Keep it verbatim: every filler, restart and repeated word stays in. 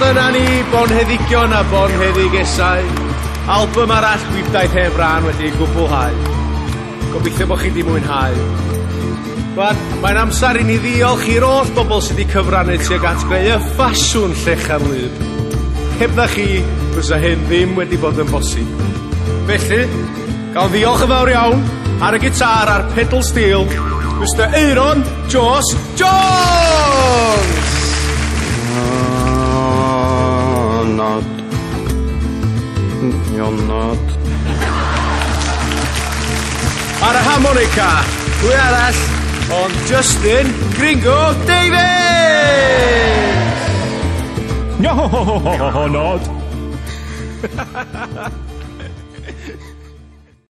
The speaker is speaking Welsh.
dyna ni, bonheddigion a bonheddigesau. Album arall gwibdaeth heb ran wedi gwblhau. Gobeithio bod chi wedi mwynhau. Rwan, mae'n amser i ni ddiolch i'r oll bobl sydd wedi cyfrannu tuag at greu y ffasiwn Llechen-Lŷp. Hebdda chi, fysa hyn ddim wedi bod yn bosib. Felly, gael ddiolch yn fawr iawn ar y gitar a'r pedal steel, Mister Aaron Jos Jones! Uh, not. You're not. Ar y harmonica, pwy arall, ond Justin Gringo Davies! No, not.